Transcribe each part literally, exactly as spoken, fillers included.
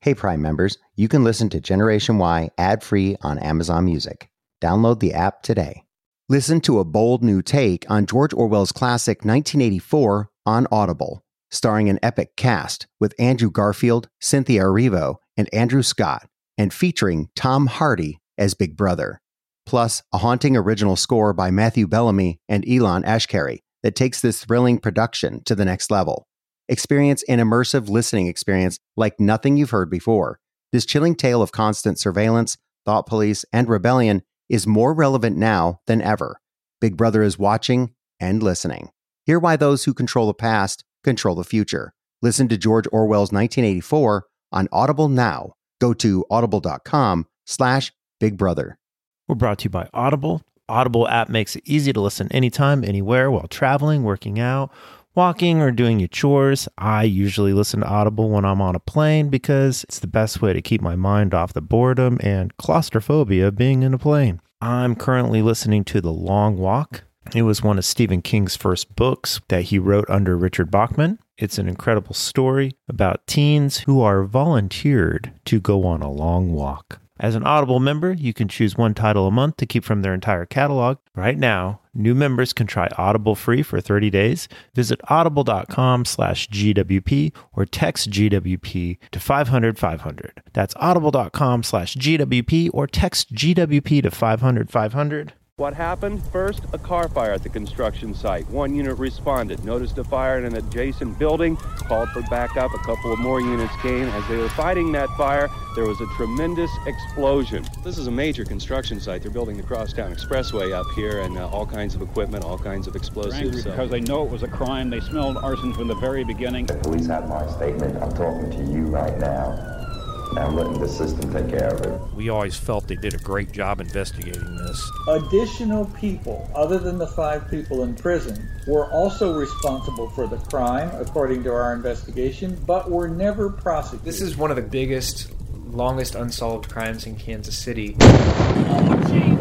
Hey Prime members, you can listen to Generation Y ad-free on Amazon Music. Download the app today. Listen to a bold new take on George Orwell's classic nineteen eighty-four on Audible, starring an epic cast with Andrew Garfield, Cynthia Erivo, and Andrew Scott, and featuring Tom Hardy as Big Brother. Plus, a haunting original score by Matthew Bellamy and Elon Ashkari that takes this thrilling production to the next level. Experience an immersive listening experience like nothing you've heard before. This chilling tale of constant surveillance, thought police, and rebellion is more relevant now than ever. Big Brother is watching and listening. Hear why those who control the past control the future. Listen to George Orwell's nineteen eighty-four on Audible now. Go to audible.com slash Big Brother. We're brought to you by Audible. Audible app makes it easy to listen anytime, anywhere, while traveling, working out, walking, or doing your chores. I usually listen to Audible when I'm on a plane because it's the best way to keep my mind off the boredom and claustrophobia of being in a plane. I'm currently listening to The Long Walk. It was one of Stephen King's first books that he wrote under Richard Bachman. It's an incredible story about teens who are volunteered to go on a long walk. As an Audible member, you can choose one title a month to keep from their entire catalog. Right now, new members can try Audible free for thirty days. Visit audible.com slash GWP or text G W P to five hundred five hundred. That's audible.com slash GWP or text G W P to five hundred five hundred. What happened? First, a car fire at the construction site. One unit responded, noticed a fire in an adjacent building, called for backup. A couple of more units came. As they were fighting that fire, there was a tremendous explosion. This is a major construction site. They're building the Crosstown Expressway up here, and uh, all kinds of equipment, all kinds of explosives. They're angry because they know it was a crime. They smelled arson from the very beginning. The police have my statement. I'm talking to you right now. I'm letting the system take care of it. We always felt they did a great job investigating this. Additional people, other than the five people in prison, were also responsible for the crime, according to our investigation, but were never prosecuted. This is one of the biggest, longest unsolved crimes in Kansas City. Oh, gee.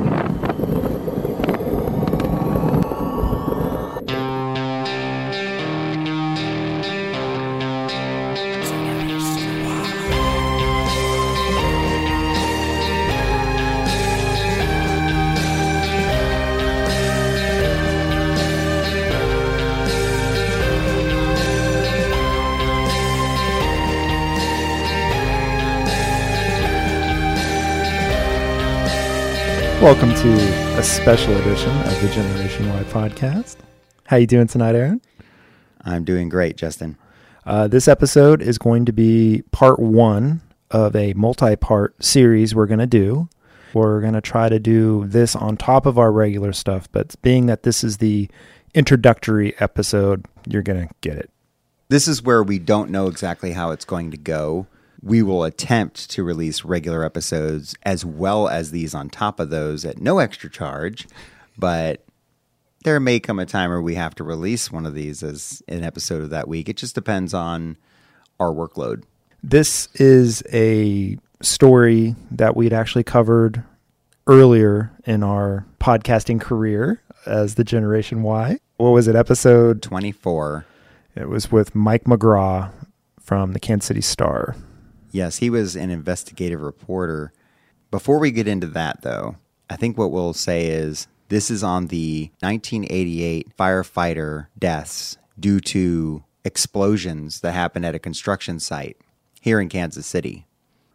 Welcome to a special edition of the Generation Y podcast. How you doing tonight, Aaron? I'm doing great, Justin. Uh, this episode is going to be part one of a multi-part series we're going to do. We're going to try to do this on top of our regular stuff, but being that this is the introductory episode, you're going to get it. This is where we don't know exactly how it's going to go. We will attempt to release regular episodes as well as these on top of those at no extra charge, but there may come a time where we have to release one of these as an episode of that week. It just depends on our workload. This is a story that we'd actually covered earlier in our podcasting career as the Generation Y. What was it, episode twenty-four? It was with Mike McGraw from the Kansas City Star. Yes, he was an investigative reporter. Before we get into that, though, I think what we'll say is this is on the nineteen eighty-eight firefighter deaths due to explosions that happened at a construction site here in Kansas City.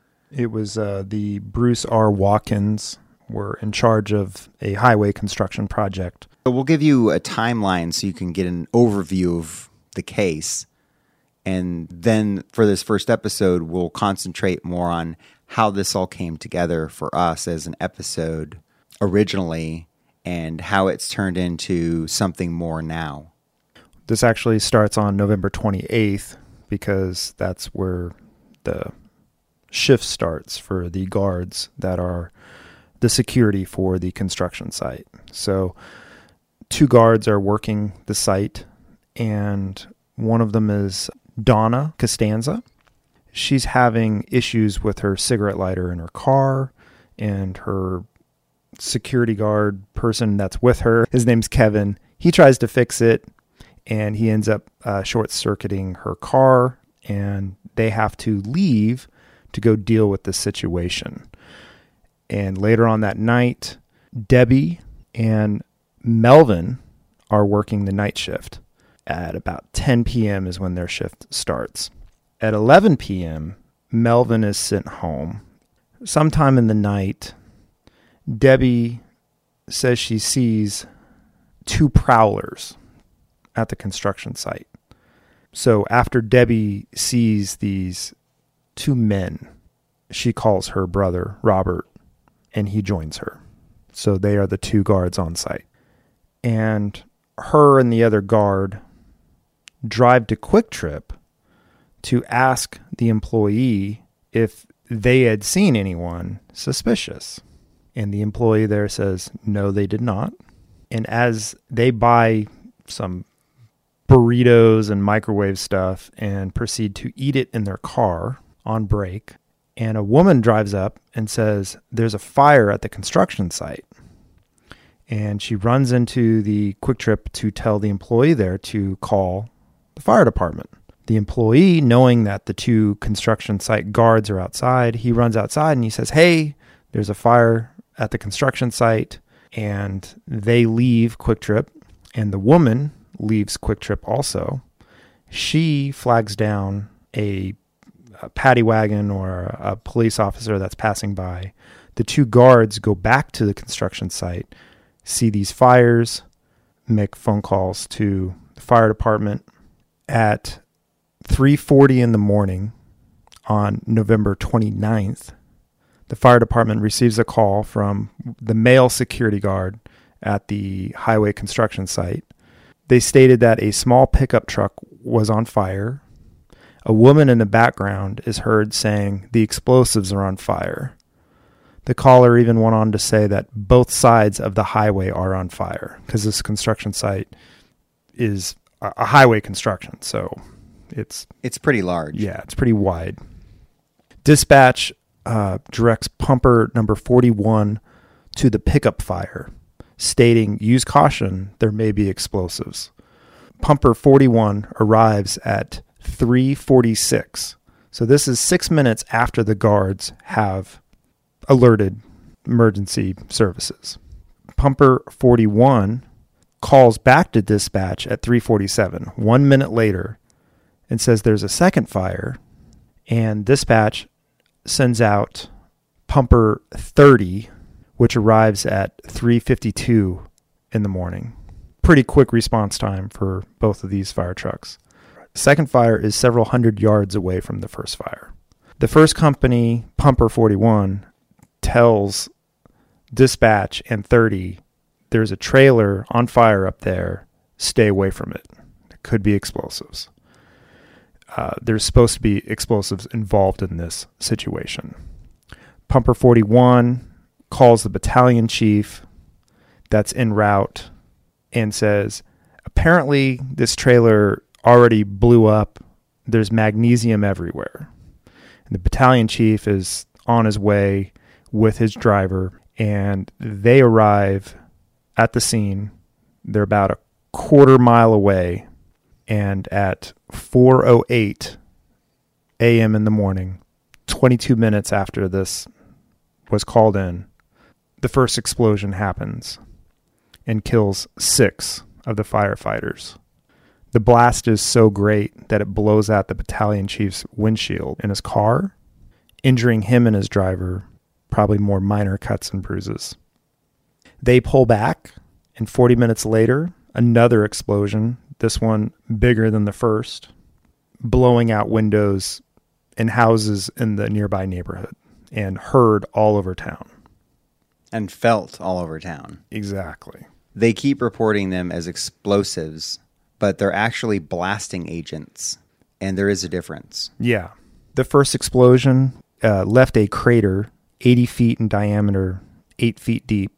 It was uh, the Bruce R. Watkins were in charge of a highway construction project. So we'll give you a timeline so you can get an overview of the case. And then for this first episode, we'll concentrate more on how this all came together for us as an episode originally and how it's turned into something more now. This actually starts on November twenty-eighth because that's where the shift starts for the guards that are the security for the construction site. So two guards are working the site, and one of them is Donna Costanza. She's having issues with her cigarette lighter in her car, and her security guard person that's with her, his name's Kevin. He tries to fix it, and he ends up uh, short-circuiting her car, and they have to leave to go deal with the situation. And later on that night, Debbie and Melvin are working the night shift. At about ten p.m. is when their shift starts. At eleven p.m., Melvin is sent home. Sometime in the night, Debbie says she sees two prowlers at the construction site. So after Debbie sees these two men, she calls her brother, Robert, and he joins her. So they are the two guards on site. And her and the other guard drive to Quick Trip to ask the employee if they had seen anyone suspicious. And the employee there says, no, they did not. And as they buy some burritos and microwave stuff and proceed to eat it in their car on break, and a woman drives up and says, there's a fire at the construction site. And she runs into the Quick Trip to tell the employee there to call the fire department. The employee, knowing that the two construction site guards are outside, he runs outside and he says, hey, there's a fire at the construction site. And they leave Quick Trip, and the woman leaves Quick Trip also. She flags down a, a paddy wagon or a police officer that's passing by. The two guards go back to the construction site, see these fires, make phone calls to the fire department. At three forty in the morning on November twenty-ninth, the fire department receives a call from the male security guard at the highway construction site. They stated that a small pickup truck was on fire. A woman in the background is heard saying the explosives are on fire. The caller even went on to say that both sides of the highway are on fire because this construction site is a highway construction, so it's... It's pretty large. Yeah, it's pretty wide. Dispatch uh, directs pumper number forty-one to the pickup fire, stating, use caution, there may be explosives. Pumper forty-one arrives at three forty-six. So this is six minutes after the guards have alerted emergency services. Pumper forty-one calls back to dispatch at three forty-seven, one minute later, and says there's a second fire, and dispatch sends out pumper thirty, which arrives at three fifty-two in the morning. Pretty quick response time for both of these fire trucks. Second fire is several hundred yards away from the first fire. The first company, pumper forty-one, tells dispatch and thirty, there's a trailer on fire up there, stay away from it. It could be explosives. Uh, there's supposed to be explosives involved in this situation. Pumper forty-one calls the battalion chief that's en route and says, apparently this trailer already blew up. There's magnesium everywhere. And the battalion chief is on his way with his driver, and they arrive at the scene. They're about a quarter mile away, and at four oh eight a.m. in the morning, twenty-two minutes after this was called in, the first explosion happens and kills six of the firefighters. The blast is so great that it blows out the battalion chief's windshield in his car, injuring him and his driver, probably more minor cuts and bruises. They pull back, and forty minutes later, another explosion, this one bigger than the first, blowing out windows and houses in the nearby neighborhood and heard all over town. And felt all over town. Exactly. They keep reporting them as explosives, but they're actually blasting agents, and there is a difference. Yeah. The first explosion uh, left a crater eighty feet in diameter, eight feet deep,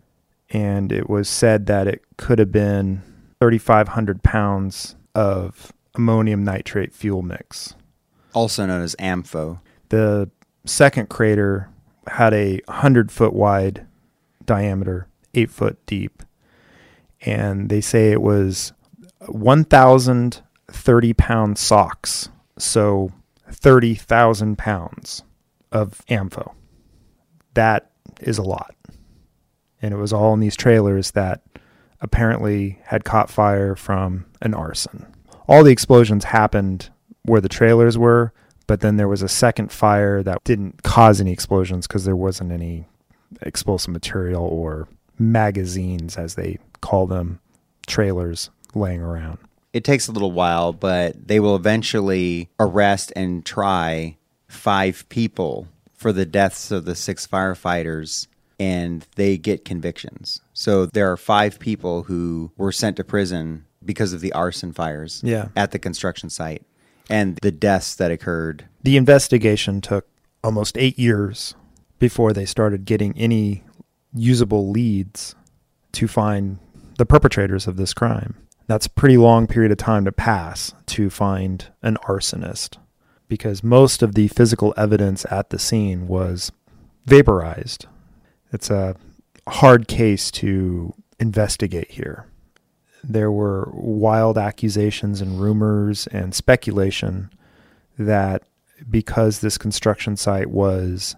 and it was said that it could have been thirty-five hundred pounds of ammonium nitrate fuel mix. Also known as A M F O. The second crater had a one hundred foot wide diameter, eight foot deep, and they say it was one thousand thirty pound socks, so thirty thousand pounds of A M F O. That is a lot. And it was all in these trailers that apparently had caught fire from an arson. All the explosions happened where the trailers were, but then there was a second fire that didn't cause any explosions because there wasn't any explosive material or magazines, as they call them, trailers laying around. It takes a little while, but they will eventually arrest and try five people for the deaths of the six firefighters, and they get convictions. So there are five people who were sent to prison because of the arson fires yeah. at the construction site and the deaths that occurred. The investigation took almost eight years before they started getting any usable leads to find the perpetrators of this crime. That's a pretty long period of time to pass to find an arsonist, because most of the physical evidence at the scene was vaporized. It's a hard case to investigate here. There were wild accusations and rumors and speculation that because this construction site was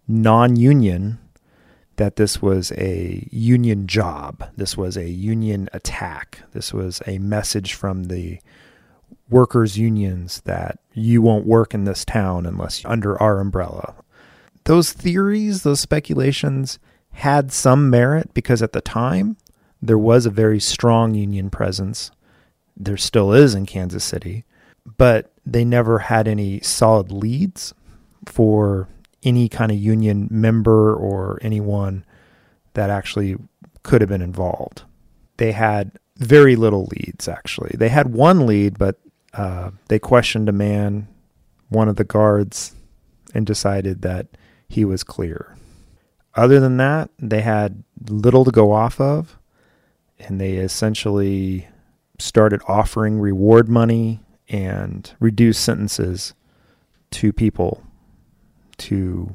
non-union, that this was a union job. This was a union attack. This was a message from the workers' unions that you won't work in this town unless you're under our umbrella. Those theories, those speculations had some merit because at the time there was a very strong union presence. There still is in Kansas City, but they never had any solid leads for any kind of union member or anyone that actually could have been involved. They had very little leads, actually. They had one lead, but uh, they questioned a man, one of the guards, and decided that he was clear. Other than that, they had little to go off of, and they essentially started offering reward money and reduced sentences to people to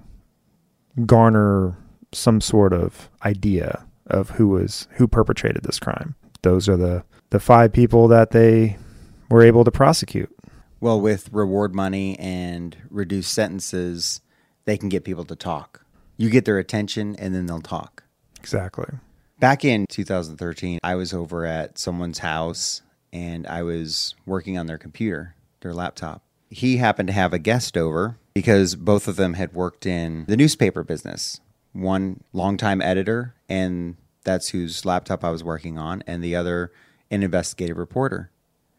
garner some sort of idea of who was who perpetrated this crime. Those are the, the five people that they were able to prosecute. Well, with reward money and reduced sentences, they can get people to talk. You get their attention, and then they'll talk. Exactly. Back in two thousand thirteen, I was over at someone's house, and I was working on their computer, their laptop. He happened to have a guest over because both of them had worked in the newspaper business. One longtime editor, and that's whose laptop I was working on, and the other an investigative reporter.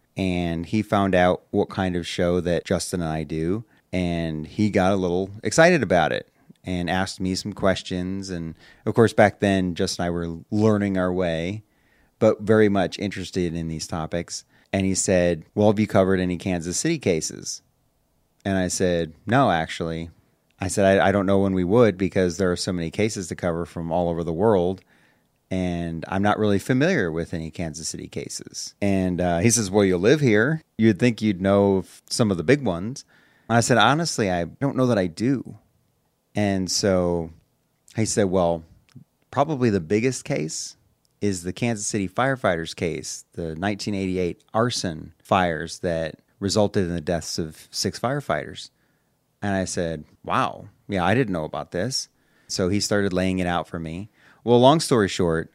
And he found out what kind of show that Justin and I do, and he got a little excited about it and asked me some questions. And of course, back then, Justin and I were learning our way, but very much interested in these topics. And he said, well, have you covered any Kansas City cases? And I said, no, actually. I said, I, I don't know when we would because there are so many cases to cover from all over the world. And I'm not really familiar with any Kansas City cases. And uh, he says, well, you live here. You'd think you'd know some of the big ones. And I said, honestly, I don't know that I do. And so he said, well, probably the biggest case is the Kansas City firefighters case, the nineteen eighty-eight arson fires that resulted in the deaths of six firefighters. And I said, wow, yeah, I didn't know about this. So he started laying it out for me. Well, long story short,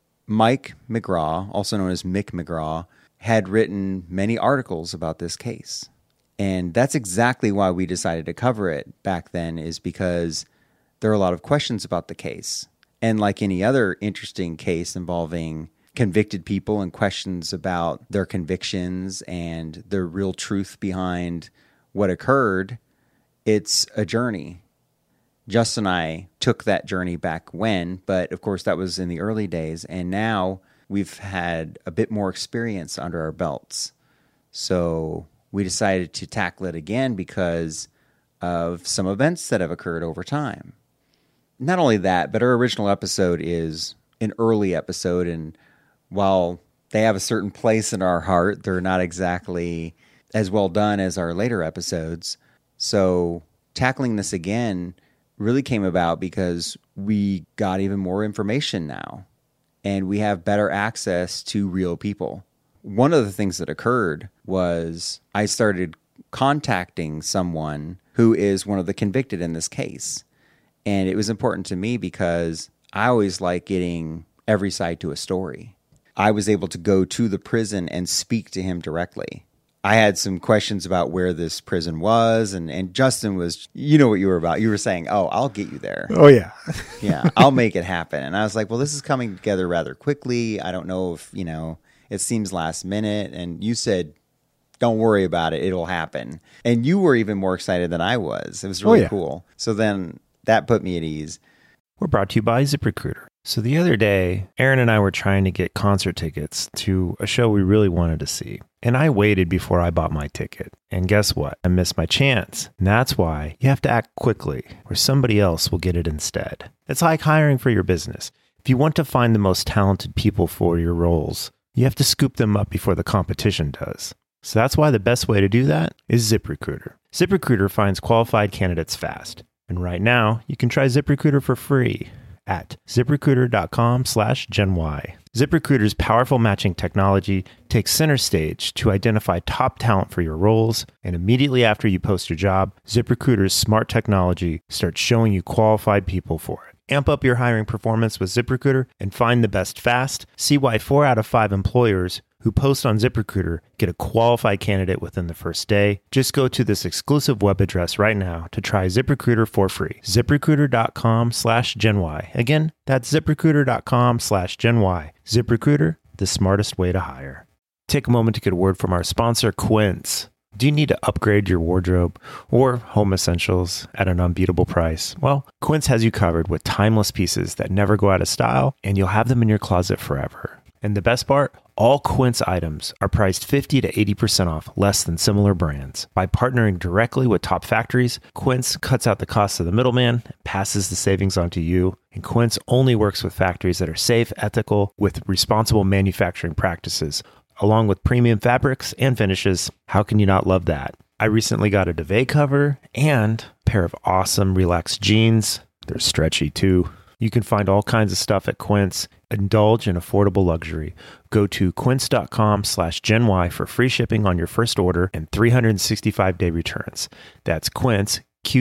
Mike McGraw, also known as Mick McGraw, had written many articles about this case. And that's exactly why we decided to cover it back then, is because there are a lot of questions about the case. And like any other interesting case involving convicted people and questions about their convictions and the real truth behind what occurred, it's a journey. Justin and I took that journey back when, but of course that was in the early days. And now we've had a bit more experience under our belts. So we decided to tackle it again because of some events that have occurred over time. Not only that, but our original episode is an early episode, and while they have a certain place in our heart, they're not exactly as well done as our later episodes. So tackling this again really came about because we got even more information now, and we have better access to real people. One of the things that occurred was I started contacting someone who is one of the convicted in this case. And it was important to me because I always like getting every side to a story. I was able to go to the prison and speak to him directly. I had some questions about where this prison was, and, and Justin was, you know what you were about. You were saying, oh, I'll get you there. Oh, yeah. Yeah, I'll make it happen. And I was like, well, this is coming together rather quickly. I don't know if, you know, it seems last minute. And you said, don't worry about it. It'll happen. And you were even more excited than I was. It was really oh, yeah. cool. So then that put me at ease. We're brought to you by ZipRecruiter. So the other day, Aaron and I were trying to get concert tickets to a show we really wanted to see. And I waited before I bought my ticket. And guess what? I missed my chance. And that's why you have to act quickly, or somebody else will get it instead. It's like hiring for your business. If you want to find the most talented people for your roles, you have to scoop them up before the competition does. So that's why the best way to do that is ZipRecruiter. ZipRecruiter finds qualified candidates fast. And right now, you can try ZipRecruiter for free at ZipRecruiter.com slash GenY. ZipRecruiter's powerful matching technology takes center stage to identify top talent for your roles, and immediately after you post your job, ZipRecruiter's smart technology starts showing you qualified people for it. Amp up your hiring performance with ZipRecruiter and find the best fast. See why four out of five employers who post on ZipRecruiter get a qualified candidate within the first day. Just go to this exclusive web address right now to try ZipRecruiter for free. ZipRecruiter.com slash GenY. Again, that's ZipRecruiter.com slash GenY. ZipRecruiter, the smartest way to hire. Take a moment to get a word from our sponsor, Quince. Do you need to upgrade your wardrobe or home essentials at an unbeatable price? Well, Quince has you covered with timeless pieces that never go out of style, and you'll have them in your closet forever. And the best part? All Quince items are priced fifty to eighty percent off less than similar brands. By partnering directly with top factories, Quince cuts out the cost of the middleman and passes the savings on to you. And Quince only works with factories that are safe, ethical, with responsible manufacturing practices, along with premium fabrics and finishes. How can you not love that? I recently got a duvet cover and a pair of awesome relaxed jeans. They're stretchy too. You can find all kinds of stuff at Quince. Indulge in affordable luxury. Go to quince.com slash GenY for free shipping on your first order and three hundred sixty-five day returns. That's Quince,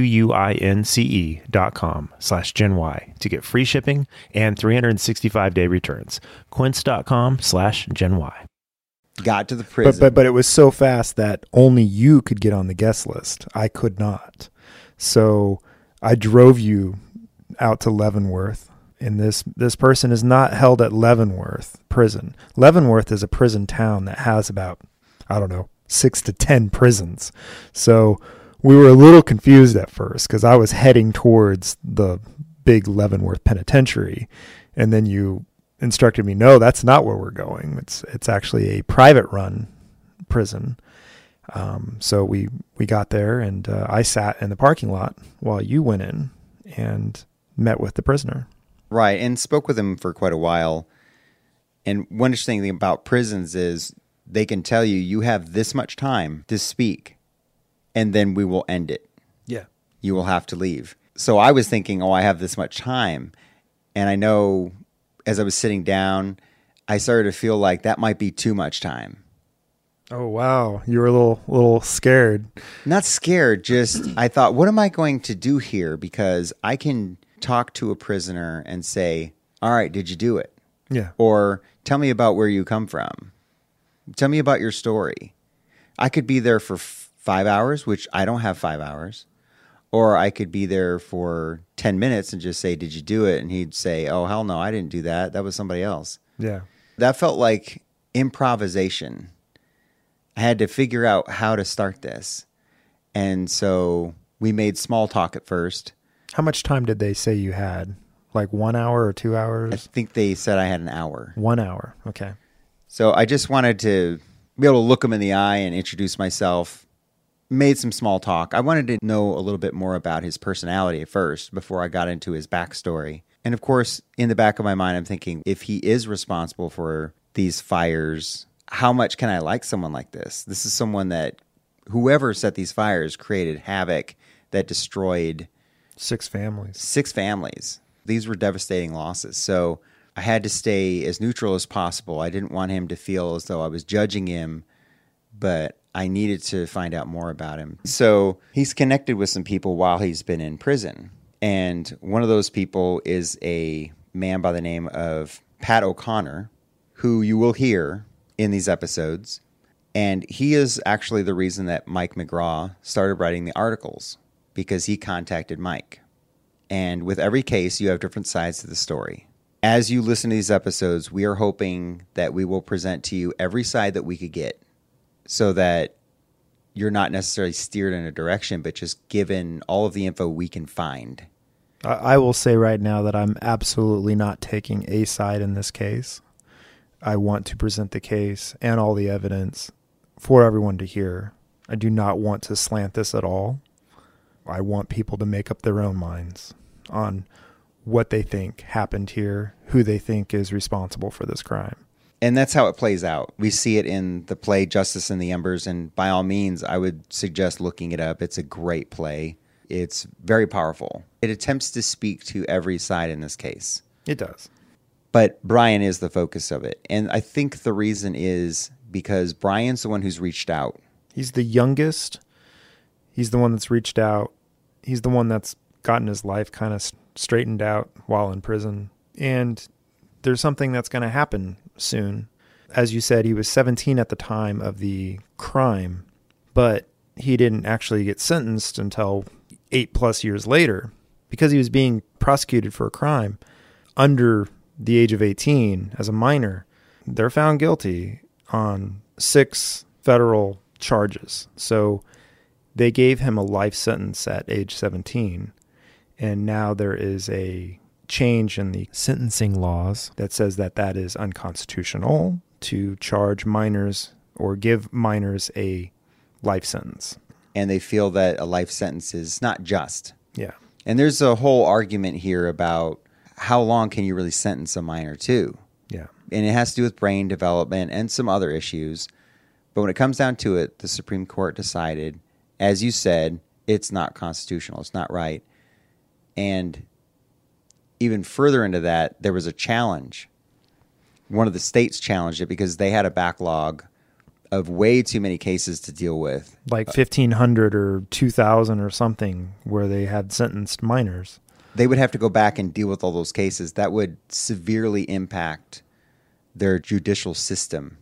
Q-U-I-N-C-E dot com slash GenY to get free shipping and three hundred sixty-five day returns. Quince.com slash GenY. Got to the prison. But, but, but it was so fast that only you could get on the guest list. I could not. So I drove you out to Leavenworth. And this, this person is not held at Leavenworth prison. Leavenworth is a prison town that has about, I don't know, six to ten prisons. So we were a little confused at first because I was heading towards the big Leavenworth penitentiary. And then you instructed me, no, that's not where we're going. It's it's actually a private run prison. Um, so we, we got there and uh, I sat in the parking lot while you went in and met with the prisoner. Right, and spoke with him for quite a while. And one interesting thing about prisons is they can tell you, you have this much time to speak, and then we will end it. Yeah. You will have to leave. So I was thinking, oh, I have this much time. And I know as I was sitting down, I started to feel like that might be too much time. Oh, wow. You were a little, little scared. Not scared, just I thought, what am I going to do here? Because I can talk to a prisoner and say, all right, did you do it? Yeah. Or tell me about where you come from. Tell me about your story. I could be there for f- five hours, which I don't have five hours. Or I could be there for ten minutes and just say, did you do it? And he'd say, oh, hell no, I didn't do that. That was somebody else. Yeah. That felt like improvisation. I had to figure out how to start this. And so we made small talk at first. How much time did they say you had? Like one hour or two hours? I think they said I had an hour. One hour. Okay. So I just wanted to be able to look him in the eye and introduce myself. Made some small talk. I wanted to know a little bit more about his personality at first before I got into his backstory. And of course, in the back of my mind, I'm thinking, if he is responsible for these fires, how much can I like someone like this? This is someone that, whoever set these fires, created havoc that destroyed Six families. Six families. These were devastating losses. So I had to stay as neutral as possible. I didn't want him to feel as though I was judging him, but I needed to find out more about him. So he's connected with some people while he's been in prison. And one of those people is a man by the name of Pat O'Connor, who you will hear in these episodes. And he is actually the reason that Mike McGraw started writing the articles, because he contacted Mike. And with every case, you have different sides to the story. As you listen to these episodes, we are hoping that we will present to you every side that we could get, so that you're not necessarily steered in a direction, but just given all of the info we can find. I will say right now that I'm absolutely not taking a side in this case. I want to present the case and all the evidence for everyone to hear. I do not want to slant this at all. I want people to make up their own minds on what they think happened here, who they think is responsible for this crime. And that's how it plays out. We see it in the play Justice in the Embers, and by all means, I would suggest looking it up. It's a great play. It's very powerful. It attempts to speak to every side in this case. It does. But Brian is the focus of it. And I think the reason is because Brian's the one who's reached out. He's the youngest. He's the one that's reached out. He's the one that's gotten his life kind of straightened out while in prison. And there's something that's going to happen soon. As you said, he was seventeen at the time of the crime, but he didn't actually get sentenced until eight plus years later because he was being prosecuted for a crime under the age of eighteen as a minor. They're found guilty on six federal charges. So they gave him a life sentence at age seventeen. And now there is a change in the sentencing laws that says that that is unconstitutional to charge minors or give minors a life sentence. And they feel that a life sentence is not just. Yeah. And there's a whole argument here about how long can you really sentence a minor to? Yeah. And it has to do with brain development and some other issues. But when it comes down to it, the Supreme Court decided, as you said, it's not constitutional. It's not right. And even further into that, there was a challenge. One of the states challenged it because they had a backlog of way too many cases to deal with. Like fifteen hundred or two thousand or something where they had sentenced minors. They would have to go back and deal with all those cases. That would severely impact their judicial system.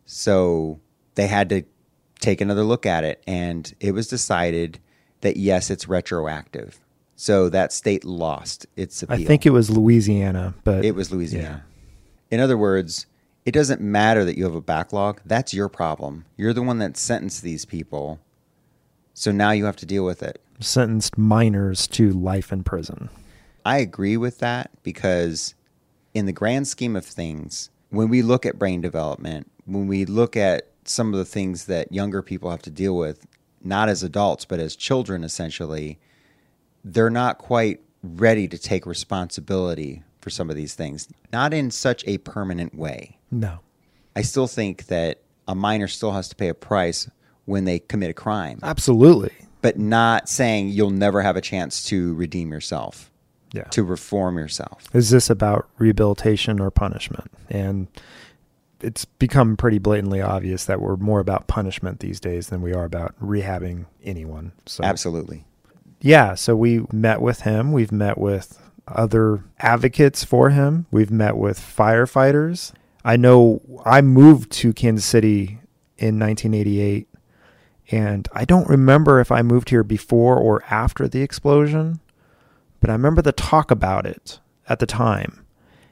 So they had to take another look at it, and it was decided that, yes, it's retroactive. So that state lost its appeal. I think it was Louisiana, but it was Louisiana. Yeah. In other words, it doesn't matter that you have a backlog. That's your problem. You're the one that sentenced these people. So now you have to deal with it. Sentenced minors to life in prison. I agree with that because in the grand scheme of things, when we look at brain development, when we look at some of the things that younger people have to deal with, not as adults, but as children, essentially, they're not quite ready to take responsibility for some of these things. Not in such a permanent way. No. I still think that a minor still has to pay a price when they commit a crime. Absolutely. But not saying you'll never have a chance to redeem yourself. Yeah. To reform yourself. Is this about rehabilitation or punishment? And it's become pretty blatantly obvious that we're more about punishment these days than we are about rehabbing anyone. So absolutely. Yeah, so we met with him. We've met with other advocates for him. We've met with firefighters. I know I moved to Kansas City in nineteen eighty-eight, and I don't remember if I moved here before or after the explosion, but I remember the talk about it at the time.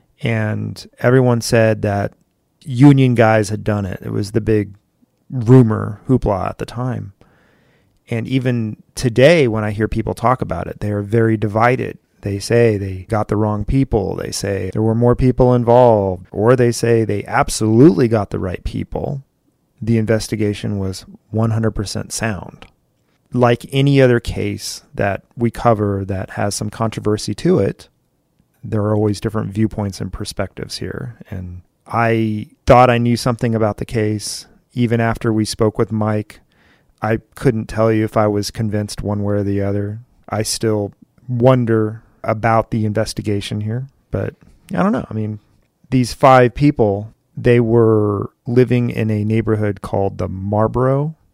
And everyone said that union guys had done it. It was the big rumor hoopla at the time. And even today, when I hear people talk about it, they are very divided. They say they got the wrong people. They say there were more people involved. Or they say they absolutely got the right people. The investigation was one hundred percent sound. Like any other case that we cover that has some controversy to it, there are always different viewpoints and perspectives here. And I thought I knew something about the case. Even after we spoke with Mike, I couldn't tell you if I was convinced one way or the other. I still wonder about the investigation here, but I don't know. I mean, these five people, they were living in a neighborhood called the Marlboro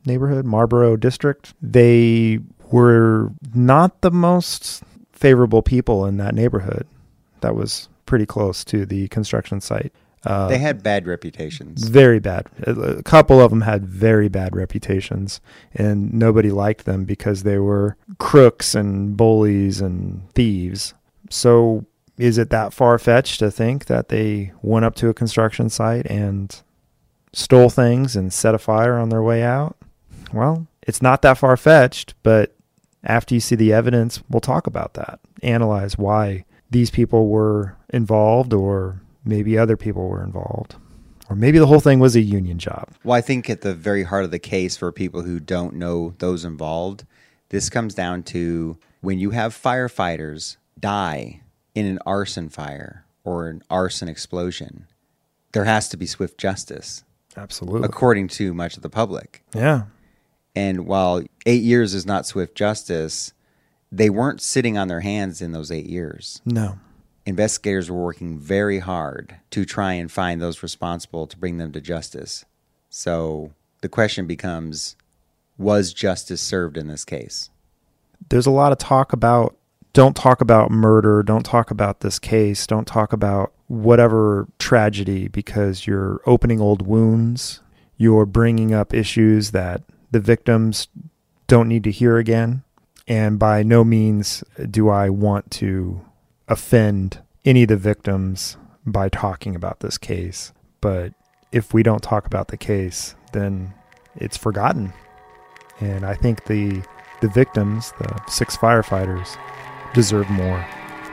neighborhood, Marlboro district. They were not the most favorable people in that neighborhood. That was pretty close to the construction site. Uh, they had bad reputations. Very bad. A couple of them had very bad reputations, and nobody liked them because they were crooks and bullies and thieves. So is it that far-fetched to think that they went up to a construction site and stole things and set a fire on their way out? Well, it's not that far-fetched, but after you see the evidence, we'll talk about that. Analyze why these people were involved, or maybe other people were involved. Or maybe the whole thing was a union job. Well, I think at the very heart of the case, for people who don't know those involved, this comes down to when you have firefighters die in an arson fire or an arson explosion, there has to be swift justice. Absolutely. According to much of the public. Yeah. And while eight years is not swift justice, they weren't sitting on their hands in those eight years. No. Investigators were working very hard to try and find those responsible to bring them to justice. So the question becomes, was justice served in this case? There's a lot of talk about, don't talk about murder, don't talk about this case, don't talk about whatever tragedy, because you're opening old wounds, you're bringing up issues that the victims don't need to hear again. And by no means do I want to offend any of the victims by talking about this case. But if we don't talk about the case, then it's forgotten. And I think the the victims, the six firefighters, deserve more.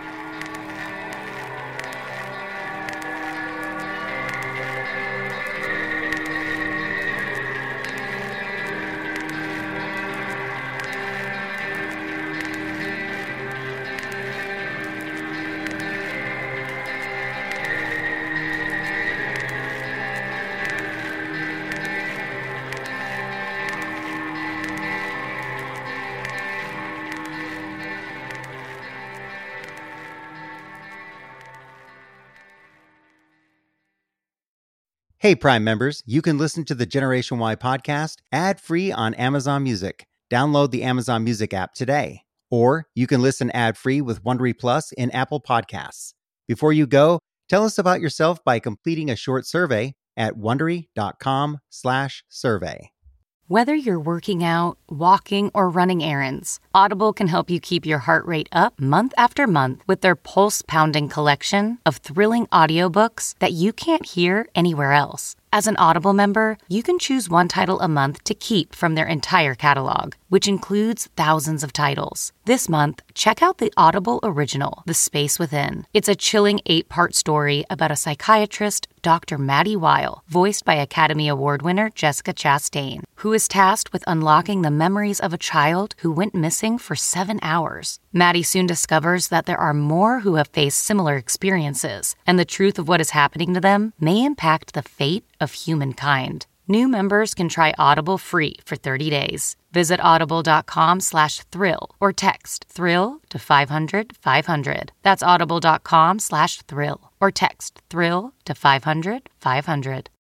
Hey, Prime members, you can listen to the Generation Y podcast ad-free on Amazon Music. Download the Amazon Music app today. Or you can listen ad-free with Wondery Plus in Apple Podcasts. Before you go, tell us about yourself by completing a short survey at Wondery.com slash survey. Whether you're working out, walking, or running errands, Audible can help you keep your heart rate up month after month with their pulse-pounding collection of thrilling audiobooks that you can't hear anywhere else. As an Audible member, you can choose one title a month to keep from their entire catalog, which includes thousands of titles. This month, check out the Audible original, The Space Within. It's a chilling eight-part story about a psychiatrist, Doctor Maddie Weil, voiced by Academy Award winner Jessica Chastain, who is tasked with unlocking the memories of a child who went missing for seven hours. Maddie soon discovers that there are more who have faced similar experiences, and the truth of what is happening to them may impact the fate of humankind. New members can try Audible free for thirty days. Visit audible.com slash thrill or text thrill to five hundred five hundred. That's audible.com slash thrill or text thrill to five hundred five hundred.